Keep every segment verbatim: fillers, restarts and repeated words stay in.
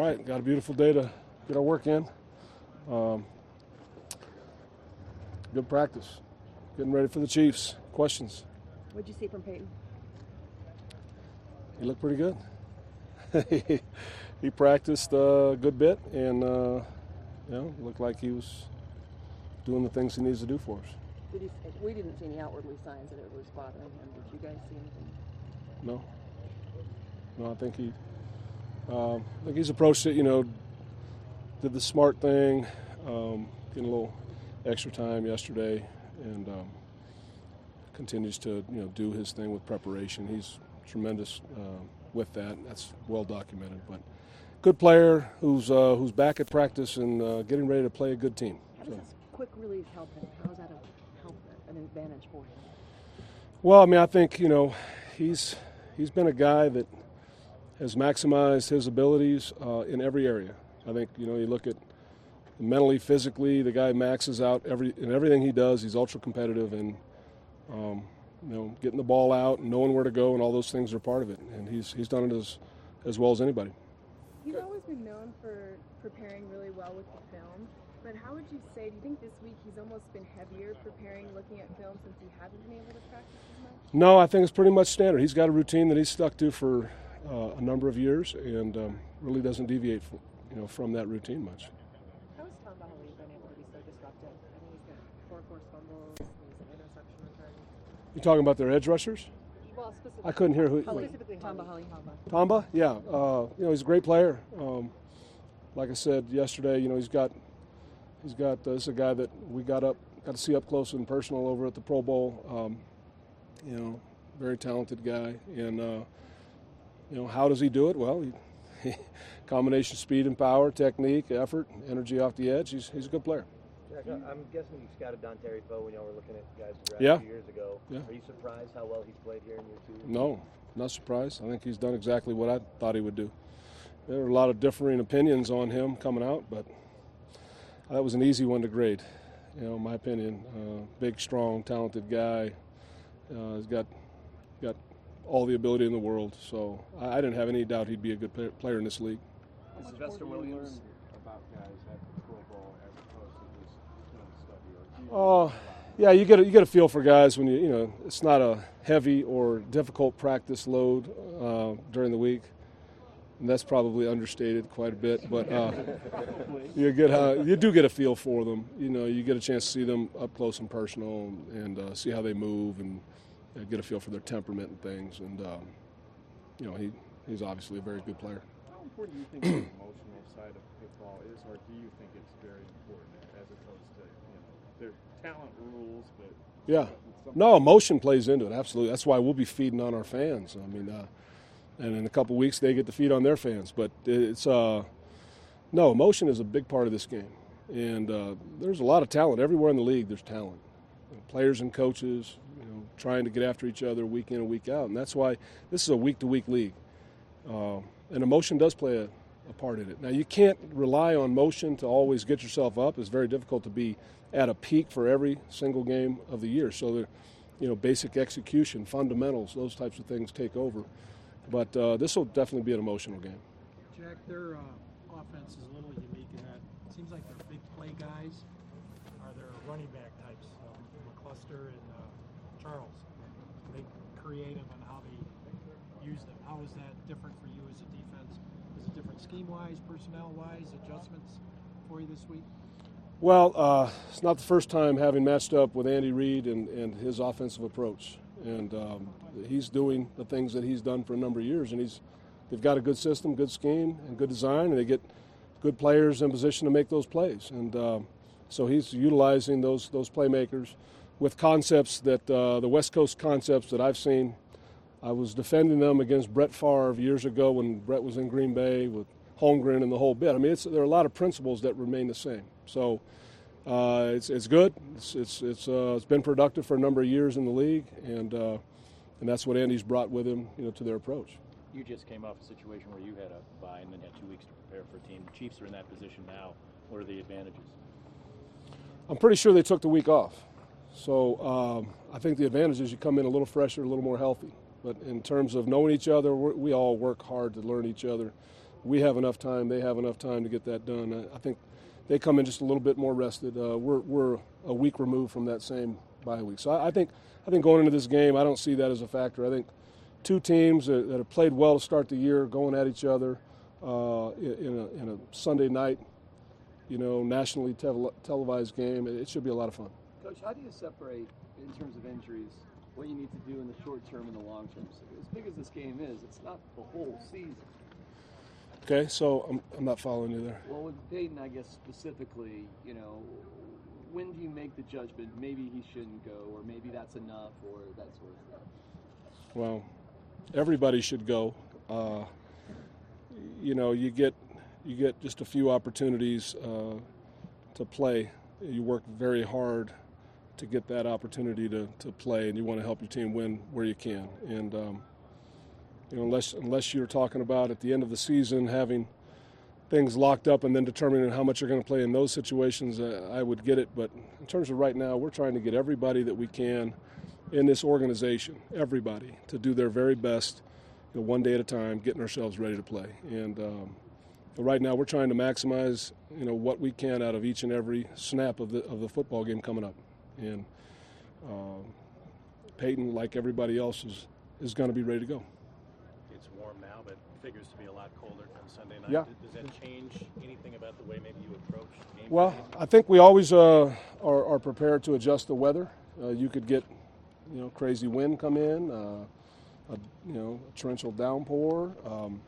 right. Got a beautiful day to get our work in. Um, good practice. Getting ready for the Chiefs. Questions? What'd you see from Peyton? He looked pretty good. he, he practiced a good bit, and uh, you know, looked like he was doing the things he needs to do for us. Did he, we didn't see any outwardly signs that it was bothering him. Did you guys see anything? No. No, I think he. Um, I think he's approached it. You know, did the smart thing, um, getting a little extra time yesterday, and um, continues to you know do his thing with preparation. He's tremendous uh, with that. That's well documented. But good player who's uh, who's back at practice and uh, getting ready to play a good team. How does so. this quick release help him? How is that a help, an advantage for him? Well, I mean, I think you know he's he's been a guy that has maximized his abilities uh, in every area. I think you know you look at mentally, physically, the guy maxes out every in everything he does. He's ultra competitive, and um, you know getting the ball out and knowing where to go and all those things are part of it. And he's he's done it as as well as anybody. He's always been known for preparing really well with the film. But how would you say, do you think this week he's almost been heavier preparing, looking at film, since he hasn't been able to practice as much? No, I think it's pretty much standard. He's got a routine that he's stuck to for uh, a number of years, and um, really doesn't deviate from, you know, from that routine much. How has Tom Bahali been able to be so disruptive? I mean, he's got four forced fumbles, he's an interception return. You talking about their edge rushers? Well, specifically. I couldn't hear who. Specifically Tom Bahali. Tamba, yeah, uh, you know he's a great player. Um, like I said yesterday, you know he's got he's got uh, this is a guy that we got up got to see up close and personal over at the Pro Bowl. Um, you know, very talented guy, and uh, you know how does he do it? Well, he, combination speed and power, technique, effort, energy off the edge. He's he's a good player. Jack, I'm guessing you scouted Don Terry Foe when y'all were looking at guys who drafted yeah. two years ago. Yeah. Are you surprised how well he's played here in year two? No, not surprised. I think he's done exactly what I thought he would do. There were a lot of differing opinions on him coming out, but that was an easy one to grade. You know, in my opinion, uh, big, strong, talented guy. Uh, he's got got all the ability in the world. So I, I didn't have any doubt he'd be a good play, player in this league. Is Sylvester Williams about guys at the Pro Bowl as opposed to just film study? Oh, yeah, you get a, you get a feel for guys when you you know it's not a heavy or difficult practice load uh, during the week. And that's probably understated quite a bit, but uh, you get uh, you do get a feel for them. You know, you get a chance to see them up close and personal, and uh, see how they move, and uh, get a feel for their temperament and things. And um, you know, he he's obviously a very good player. How important do you think the emotional side of football is, or do you think it's very important as opposed to you know their talent rules, but yeah, no, emotion plays into it. Absolutely, that's why we'll be feeding on our fans. I mean. Uh, And in a couple of weeks, they get to feed on their fans. But it's uh, no emotion is a big part of this game, and uh, there's a lot of talent everywhere in the league. There's talent, you know, players and coaches, you know, trying to get after each other week in and week out, and that's why this is a week-to-week league. Uh, and emotion does play a, a part in it. Now you can't rely on motion to always get yourself up. It's very difficult to be at a peak for every single game of the year. So the, you know, basic execution, fundamentals, those types of things take over. But uh, this will definitely be an emotional game. Jack, their uh, offense is a little unique in that it seems like their big play guys are their running back types, uh, McCluster and uh, Charles. They creative on how they use them. How is that different for you as a defense? Is it different scheme-wise, personnel-wise, adjustments for you this week? Well, uh, it's not the first time having matched up with Andy Reid and, and his offensive approach. And um, he's doing the things that he's done for a number of years, and he's they've got a good system, good scheme, and good design, and they get good players in position to make those plays. And uh, so he's utilizing those those playmakers with concepts that uh, the West Coast concepts that I've seen. I was defending them against Brett Favre years ago when Brett was in Green Bay with Holmgren and the whole bit. I mean, it's, there are a lot of principles that remain the same. So. Uh, it's it's good. It's it's it's, uh, it's been productive for a number of years in the league, and uh, and that's what Andy's brought with him, you know, to their approach. You just came off a situation where you had a bye and then had two weeks to prepare for a team. The Chiefs are in that position now. What are the advantages? I'm pretty sure they took the week off, so um, I think the advantage is you come in a little fresher, a little more healthy. But in terms of knowing each other, we're, we all work hard to learn each other, we have enough time, they have enough time to get that done. I, I think they come in just a little bit more rested. Uh, we're we're a week removed from that same bye week, so I, I think I think going into this game, I don't see that as a factor. I think two teams that, that have played well to start the year, going at each other uh, in, a, in a Sunday night, you know, nationally tele- televised game. It, it should be a lot of fun. Coach, how do you separate, in terms of injuries, what you need to do in the short term and the long term? So as big as this game is, it's not the whole season. Okay, so I'm, I'm not following you there. Well, with Peyton, I guess specifically, you know, when do you make the judgment, maybe he shouldn't go, or maybe that's enough, or that sort of thing? Well, everybody should go. Uh, you know, you get you get just a few opportunities uh, to play. You work very hard to get that opportunity to, to play, and you want to help your team win where you can. And um, you know, unless unless you're talking about at the end of the season having things locked up and then determining how much you're going to play in those situations, uh, I would get it. But in terms of right now, we're trying to get everybody that we can in this organization, everybody, to do their very best, you know, one day at a time, getting ourselves ready to play. And um, right now, we're trying to maximize, you know, what we can out of each and every snap of the of the football game coming up. And uh, Peyton, like everybody else, is is going to be ready to go. It's warm now, but figures to be a lot colder on Sunday night. Yeah. Does that change anything about the way maybe you approach game? Well, I think we always uh, are, are prepared to adjust the weather. Uh, you could get, you know, crazy wind come in, uh, a, you know, a torrential downpour, um,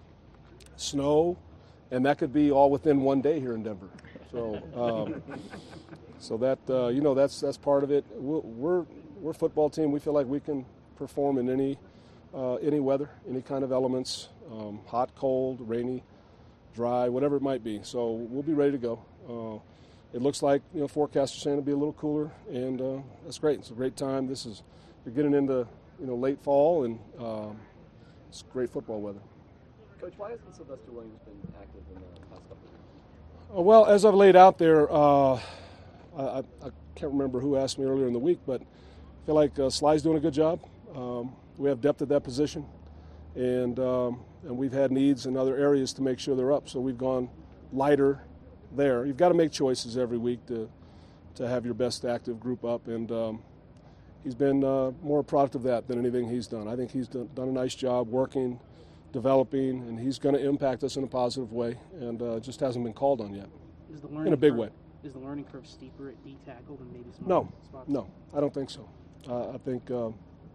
snow, and that could be all within one day here in Denver. So, um, so that uh, you know, that's that's part of it. We're, we're we're a football team. We feel like we can perform in any uh, any weather, any kind of elements, um, hot, cold, rainy, dry, whatever it might be. So we'll be ready to go. Uh, it looks like, you know, forecasters saying it'll be a little cooler, and uh, that's great. It's a great time. This is you're getting into, you know, late fall, and um, it's great football weather. Coach, why hasn't Sylvester Williams been active in the past couple of weeks? Uh, well, as I've laid out there, uh, I, I can't remember who asked me earlier in the week, but I feel like uh, Sly's doing a good job. Um, we have depth at that position, and um, and we've had needs in other areas to make sure they're up. So we've gone lighter there. You've got to make choices every week to to have your best active group up, and um, he's been uh, more a product of that than anything he's done. I think he's done, done a nice job working, developing, and he's going to impact us in a positive way, and uh, just hasn't been called on yet. Is the learning in a big curve, way. Is the learning curve steeper at D tackle than maybe some No, other spots? no, I don't think so. Uh, I think uh,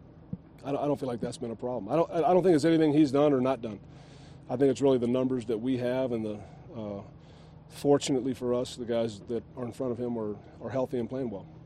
I, don't, I don't feel like that's been a problem. I don't. I don't think it's anything he's done or not done. I think it's really the numbers that we have, and the uh, fortunately for us, the guys that are in front of him are, are healthy and playing well.